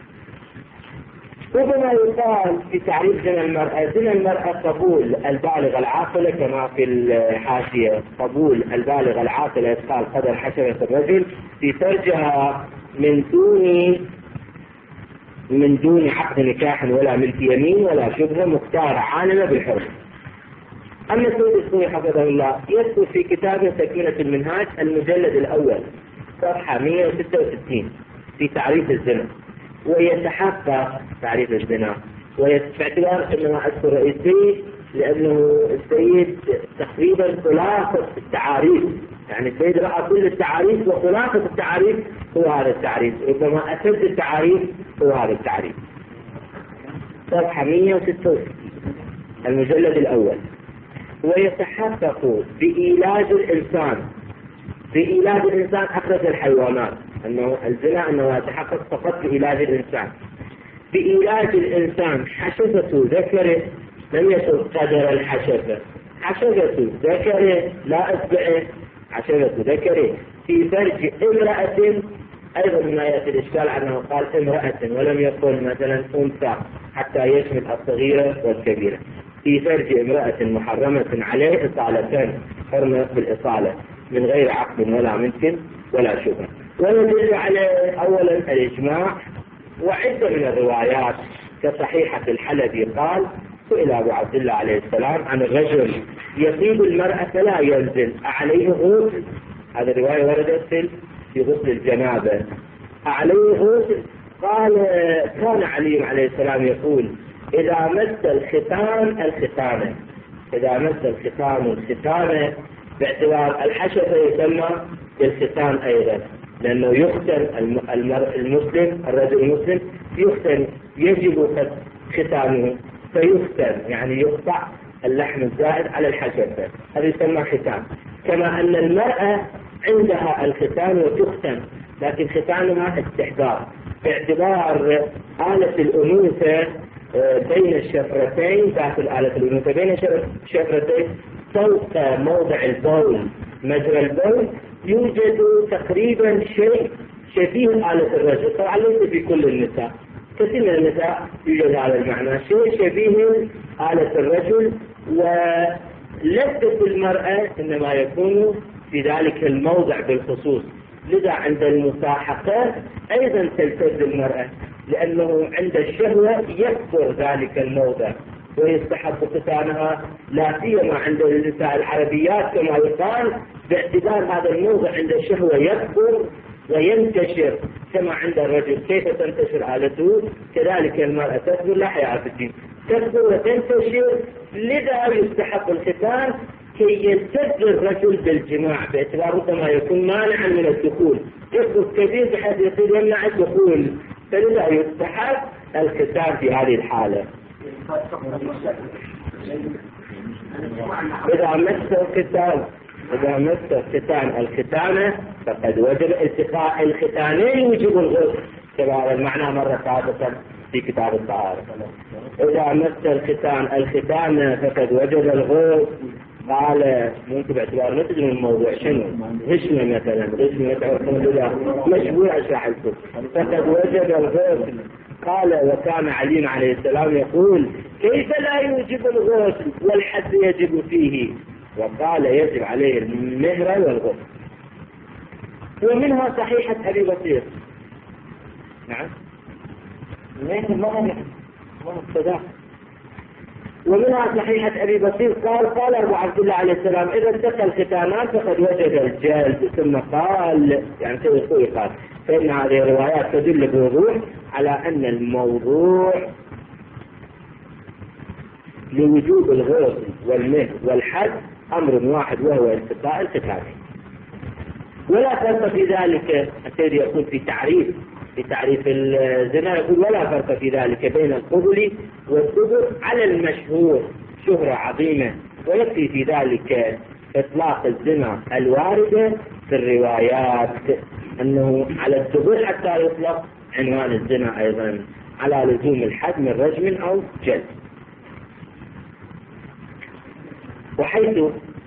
[SPEAKER 1] وبما يقال في تعريف زنا المرأة: زنا المرأة قبول البالغ العاقلة، كما في الحاشية: قبول البالغ العاقلة إدخال قدر حشرة الرجل في فرجها من دون من دون عقد نكاح ولا ملك يمين ولا شبهة، مختارة عالمة بالحرمة. أما السيد السوري حفظه الله يذكر في كتابه تكملة المنهاج المجلد الأول صفحة مئة وستة وستين في تعريف الزنا، ويتحقق تعريف الزنا، ويعتبر أنه أذكر رئيسي لأنه السيد تقريبا خلاصة التعاريف، يعني السيد رأى كل التعاريف وخلاصة التعاريف هو هذا التعريف، ربما أسد التعاريف هو هذا التعريف. صفحة مئة وستة وستين المجلد الأول: ويتحقق بإيلاج الإنسان، بإيلاج الإنسان أخرج الحيوانات، أنه الزنا أنه يتحقق فقط بإيلاج الإنسان، بإيلاج الإنسان حشفة ذكره، لم يكن قدر الحشفة، حشفة ذكره لا أتبعه، حشفة ذكره في فرج امرأة. أيضا ما يأتي الإشكال عنه قال امرأة ولم يقل مثلا أنثى حتى يشمل الصغيرة والكبيرة. في فرج امرأة محرمة عليه إصالتان، حرمة بالإصالة من غير عقد ولا ممكن ولا شبهة. ويدل على أولا الإجماع وعدة من الروايات كصحيحة الحلبي قال: سئل أبو عبد الله عليه السلام عن الرجل يصيب المرأة فلا ينزل أعليه غسل، هذه الرواية وردت في غسل الجنابة، أعليه غسل؟ قال: كان علي عليه السلام يقول: إذا مس الختان الختانة، إذا مس الختان الختانة، باعتبار الحشفة يسمى بالختان أيضا، لأنه يختن المسلم، الرجل المسلم يختن، يجب ختانه فيختن، يعني يقطع اللحم الزائد على الحشفة، هذا يسمى ختان. كما أن المرأة عندها الختان وتختن، لكن ختانها استحضار، باعتبار آلة الأنوثة بين الشفرتين، داخل آلة الأنوثة بين الشفرتين فوق موضع البول مجرى البول يوجد تقريبا شيء شبيه آلة الرجل، طبعا ليس في كل النساء، كثير من النساء يوجد هذا المعنى، شيء شبيه آلة الرجل، ولذة المرأة إنما يكون في ذلك الموضع بالخصوص. لذا عند المصاحقة أيضا تلتذ المرأة، لأنه عند الشهوة يكثر ذلك الموضع ويستحب ختانها، لا سيما عند النساء العربيات كما يقال، باعتبار هذا الموضع عند الشهوة يكثر وينتشر كما عند الرجل، كيف تنتشر آلته كذلك المرأة تكثر، لا حياء في الدين، تكثر وتنتشر. لذا يستحب الختان كي يلتذ الرجل بالجماع، باعتبار ربما يكون مانعا من الدخول، يكثر كثير بحيث يصير يمنع الدخول، فلذا يستحب الختان في هذه الحالة. إذا مس الختان إذا مس الختان الختانة فقد وجب التقاء الختانين يوجب الغسل، كما المعنى مرة سابقا في كتاب الطهارة. إذا مس الختان الختانة فقد وجب الغسل. قال ممكن باعتبار نتج من الموضوع شنو؟ غشمة مثلا، غشمة مثلا مشبوع أشرح لكم، فقد وجب الغسل. قال: وكان علي عليه السلام يقول: كيف لا يوجب الغسل والحد يجب فيه؟ وقال: يجب عليه المهر والغسل. ومنها صحيحة أبي بصير، نعم المهر ما هو الصداق. ومنها صحيحة أبي بصير قال: قال أبو عبد الله عليه السلام: إذا التقى الختانان فقد وجد الجلد. ثم قال، يعني سيقول قال: فإن هذه الروايات تدل بوضوح على أن الموضوع لوجوب الغسل والمهر والحد أمر واحد، وهو التقاء الختانين. ولا فرق في ذلك، السيد يقول في تعريف في تعريف الزنا يقول: ولا فرق في ذلك بين القبل والدبر على المشهور شهرة عظيمة، ويكفي في ذلك إطلاق الزنا الواردة في الروايات، أنه على الدبر حتى يطلق عنوان الزنا أيضا على لزوم الحد من رجم أو جلد. وحيث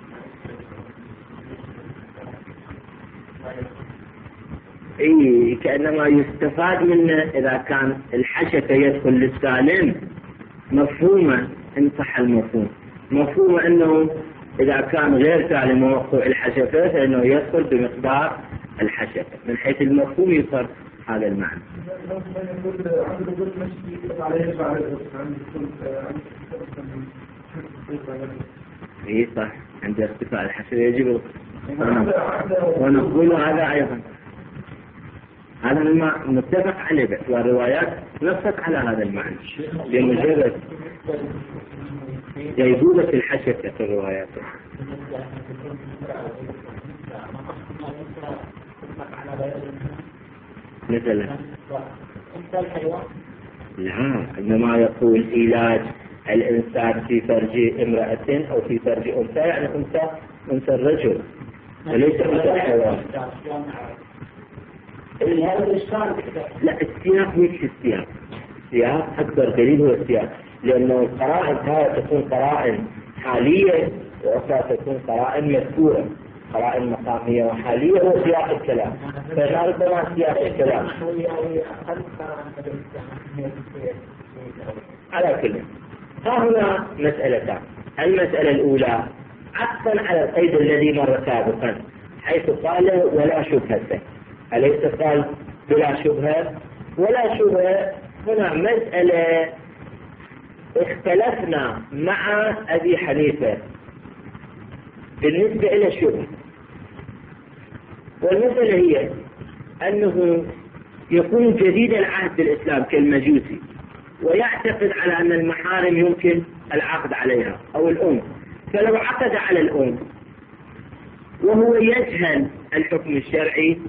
[SPEAKER 1] اي كأنما يستفاد منه اذا كان الحشفة يدخل للسالم مفهومة ان صح المفهوم، مفهومة انه اذا كان غير سالم ومقطوع الحشفة فانه يدخل بمقدار الحشفة، من حيث المفهوم يصير هذا المعنى. اي صح، عند ارتفاع الحشفة يجب ونقول هذا ايضا، هذا ما نتفق عليه بس والروايات نصت على هذا المعنى بمجرد جيدولة الحشفة في الروايات. مثلا لا، عندما يقول علاج الإنسان في فرج امرأة أو في فرج أنثى يعني أنثى أنثى الرجل وليس أنثى الحيوان. لا، السياق مش السياق، السياق أكبر دليل هو السياق، لأنه القرائن هذه تكون قرائن حالية وأخرى تكون قرائن مذكورة، قرائن مقامية وحالية هو سياق الكلام، فنعرف ما سياق الكلام. على كل ها هنا مسألتان. المسألة الأولى عطفا على القيد الذي مر سابقا حيث قال ولا شبهة، أليس قال بلا شبهة؟ ولا شبهة هنا مسألة اختلفنا مع أبي حنيفة بالنسبة إلى الشبهة، والمسألة هي أنه يكون جديد العهد بالإسلام كالمجوسي ويعتقد على أن المحارم يمكن العقد عليها أو الأم، فلو عقد على الأم وهو يجهل الحكم الشرعي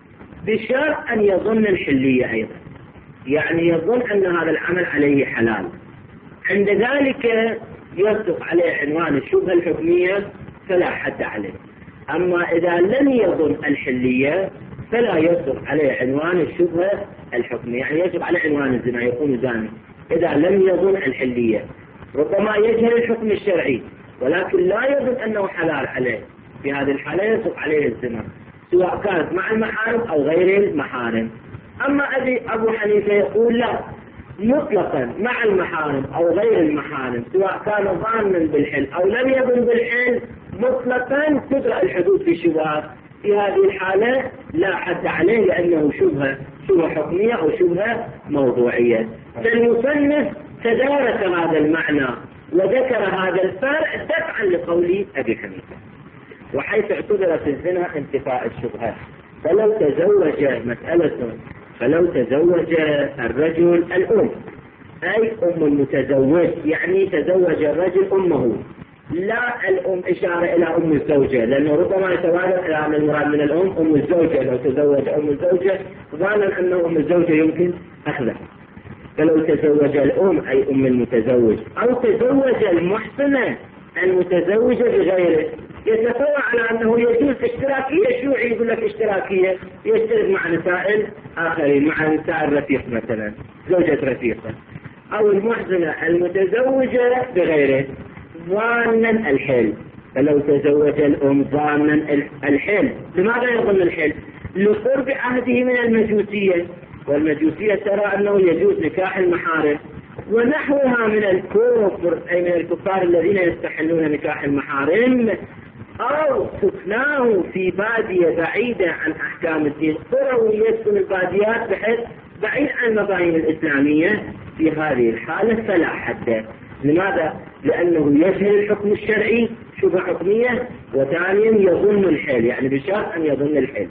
[SPEAKER 1] بشرط أن يظن الحلية أيضا، يعني يظن أن هذا العمل عليه حلال، عند ذلك يصدق عليه عنوان الشبهة الحكمية فلا حد عليه. أما إذا لم يظن الحلية فلا يصدق عليه عنوان الشبهة الحكمية، يعني يجب عليه عنوان الزنا يكون زاني إذا لم يظن الحلية. ربما يجهل الحكم الشرعي ولكن لا يظن أنه حلال عليه، في هذه الحالة يصدق عليه الزنا سواء كانت مع المحارم أو غير المحارم. أما أبي أبو حنيفة يقول لا، مطلقا مع المحارم أو غير المحارم سواء كان ظانا بالحل أو لم يظن بالحل مطلقا تدرأ الحدود في الشبهات، في هذه الحالة لا حد عليه لأنه شبهة شبهة حكمية أو شبهة موضوعية. فالمصنف تدارك هذا المعنى وذكر هذا الفرق دفعا لقول أبي حنيفة، وحيث اعتبر في الزنا انتفاء الشبهات. فلو تزوج مسألة فلو تزوج الرجل الأم أي أم المتزوج، يعني تزوج الرجل أمه لا الأم إشارة إلى أم الزوجة، لأنه ربما يتوالد إلى أن المراد من الأم أم الزوجة، لو تزوج أم الزوجة ظانا أن أم الزوجة يمكن أخذها. فلو تزوج الأم أي أم المتزوج أو تزوج المحسنة المتزوجة بغيره، يتفوع على أنه يجوز اشتراكية. شيوعي يقول لك اشتراكية، يشترك مع نساء آخرين، مع نساء الرفيق مثلا زوجة رفيقة، أو المحسنة المتزوجة بغيره ظانا الحل. فلو تزوج الأم ظانا الحل، لماذا يظن الحل؟ لقرب عهده من المجوسية، والمجوسية ترى أنه يجوز نكاح المحارم ونحوها من الكفر، أي من الكفار الذين يستحلون نكاح المحارم، أو سكناه في بادية بعيدة عن أحكام الدين، قروا يسكن الباديات بحيث بعيد عن المفاهيم الإسلامية، في هذه الحالة فلا حد. لماذا؟ لأنه يجهل الحكم الشرعي شبهة حكمية، وثانيا يظن الحل، يعني بشرط أن يظن الحل،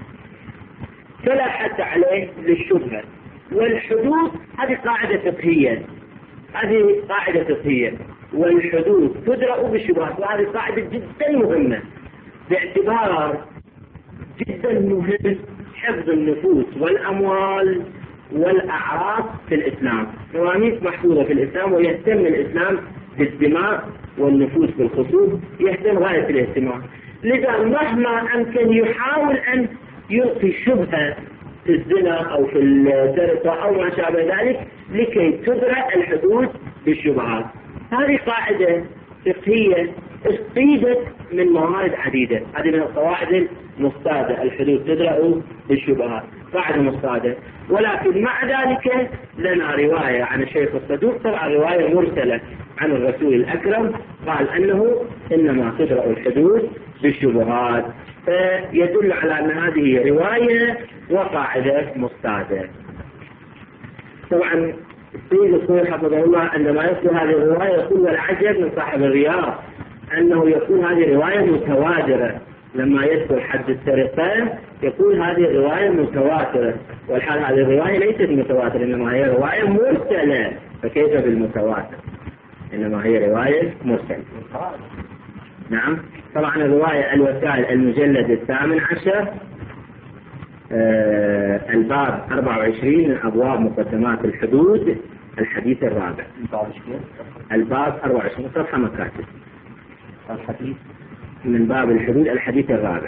[SPEAKER 1] فلا حد عليه للشبهة. والحدود هذه قاعدة فقهية، هذه قاعدة فقهية، والحدود تدرأ بالشبهات، وهذه قاعدة جدا مهمة باعتبار جدا مهم حفظ النفوس والأموال والأعراض في الإسلام. نواميس محفوظة في الإسلام، ويهتم الإسلام بالدماء والنفوس بالخصوص، يهتم غاية الاهتمام. لذا مهما أمكن يحاول أن يلقي شبهة في الزنا أو في السرقة أو ما شابه ذلك لكي تدرأ الحدود بالشبهات. هذه قاعدة فقهية اصطيدت من موارد عديدة. هذه من القواعد المصطادة، الحدود تدرأ بالشبهات قاعدة مصطادة. ولكن مع ذلك لنا رواية عن الشيخ الصدوق، طبعا رواية مرسلة عن الرسول الأكرم، قال أنه إنما تدرأ الحدود بالشبهات، فيدل على أن هذه رواية وقاعدة مصطادة. طبعا السيد الصوفي حفظه الله عندما يذكر هذه الرواية يقول والعجب من صاحب الرياض أنه يكون هذه رواية متواترة. لما يذكر حد السرقة يقول هذه الرواية متواترة، والحال هذه الرواية ليست متواترة، إنما هي رواية مرسلة. فكيف بالمتواتر؟ إنما هي رواية مرسلة. نعم. طبعا الرواية الوسائل المجلد الثامن عشر آه الباب أربعة وعشرين من أبواب مقدمات الحدود الحديث الرابع. الباب أربعة وعشرين صفحة مكاتب الحديث من باب الحدود الحديث الرابع.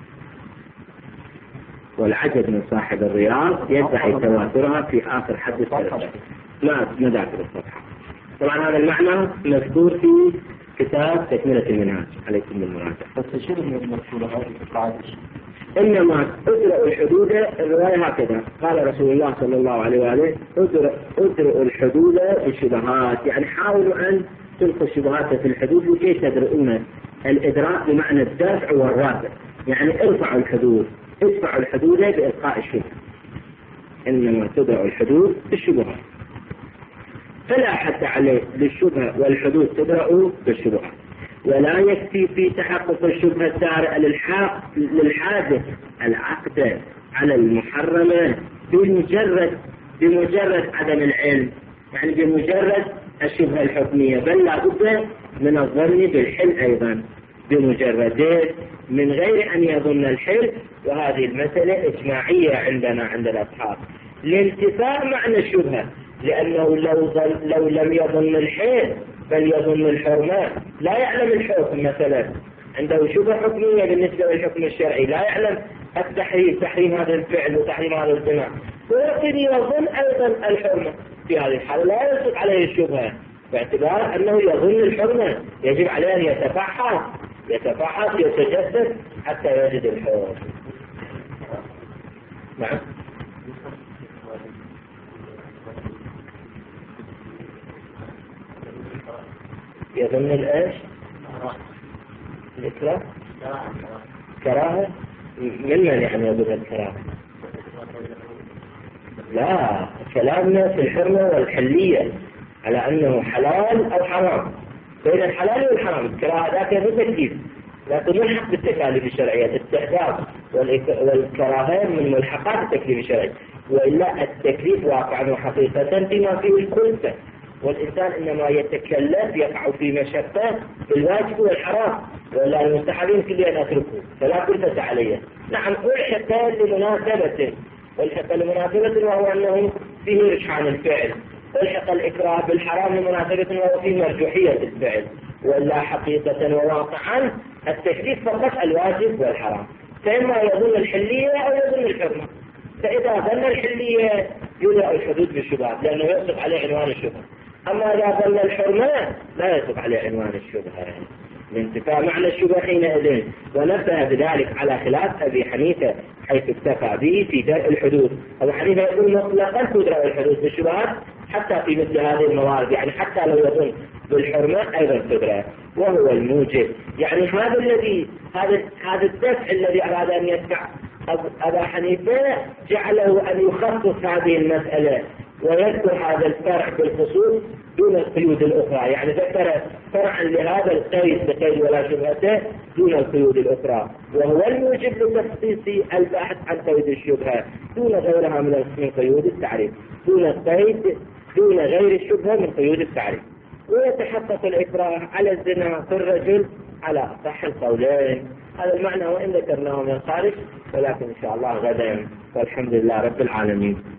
[SPEAKER 1] والعجب من صاحب الرياض يدعي تواترها في آخر حد السرقة. لا مذاكر الصفحة. طبعا هذا المعنى مذكور في كتاب تكملة المنهاج عليكم بالمراجعة.
[SPEAKER 2] فالتشير من المذكورة هذه القاعدة
[SPEAKER 1] إنما أدرأ الحدود، الرواية هكذا قال رسول الله صلى الله عليه وآله أدرأ الحدود بالشبهات، يعني حاولوا أن تلقوا الشبهات في الحدود لكي تدرؤون. الإدراك بمعنى الدفع والرافع، يعني ارفعوا الحدود، ادفعوا الحدود بإلقاء الشبهة. إنما تدرأ الحدود بالشبهات، فلا حد عليه للشبهة والحدود تدرأ بالشبهات. ولا يكفي في تحقق الشبهة السارئة للحادث العقد على المحرمة بمجرد بمجرد عدم العلم، يعني بمجرد الشبهة الحكمية، بل لا بد من الظن بالحل أيضا بمجرد من غير أن يظن الحل. وهذه المسألة إجماعية عندنا عند الأصحاب لانتفاء معنى الشبهة، لأنه لو, لو لم يظن الحل بل يظن الحرمة، لا يعلم الحكم مثلا، عنده شبهة حكمية بالنسبة للحكم الشرعي، لا يعلم التحريم، تحريم هذا الفعل وتحريم هذا الجماع، ولكن يظن أيضا الحرمة. في هذه الحالة لا يصدق عليه الشبهة باعتبار أنه يظن الحرمة، يجب عليه أن يتفحص يتفحص يتجسد حتى يجد الحرمة. نعم. يظن الإيش؟ الإكراه؟ كراهة؟ من من يعني يظن الكراهة؟ لا، كلامنا في الحرمة والحلية على أنه حلال أو حرام، بين الحلال والحرام. الكراهة ذاك بالتكليف، لكن ملحق بالتكاليف الشرعية. الاستحباب والكراهة من ملحقات التكليف الشرعي، وإلا التكليف واقعا وحقيقة فيما فيه الكلفة، والإنسان إنما يتكلف يقع في مشقة في الواجب والحرام، ولا المستحبين كليا أتركه فلا كلفة عليه. نعم ألحق لمناسبة، ألحق لمناسبة وهو أنه فيه رجحان الفعل، ألحق الإكراه بالحرام لمناسبة وهو فيه مرجوحية الفعل، ولا حقيقة وواقعا التكليف فقط الواجب والحرام. فإما يظن الحلية أو يظن الحرمة. فإذا ظن الحلية يدرأ الحدود بالشبهات لأنه يصدق عليه عنوان الشبهة. أما إذا ظن الحرمة لا يصدق عليه عنوان الشبهة لانتفاء معنى الشبهة حينئذ. ونبه بذلك على خلاف أبي حنيفة حيث اكتفى به في درء الحدود. أبو حنيفة يقول مطلقا تدرأ الحدود بالشبهات حتى في مثل هذه الموارد، يعني حتى لو يظن بالحرمة أيضا تدرأ، وهو الموجب. يعني هذا الذي هذا هذا الدفع الذي أراد أن يدفع أبا حنيفة جعله أن يخصص هذه المسألة ويذكر هذا الفرع بالخصوص دون القيود الأخرى، يعني ذكر فرعا لهذا القيد بقيد ولا شبهته دون القيود الأخرى، وهو الموجب لتخصيص البحث عن قيد الشبهة دون غيرها من قيود التعريف، دون القيد دون غير الشبهة من قيود التعريف. ويتحقق الإكراه على الزنا في الرجل على أصح القولين. هذا المعنى وإن ذكرناه من الخارج، ولكن إن شاء الله غدا، والحمد لله رب العالمين.